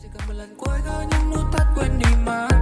chỉ cần một lần cuối gỡ những nút thắt quên đi mà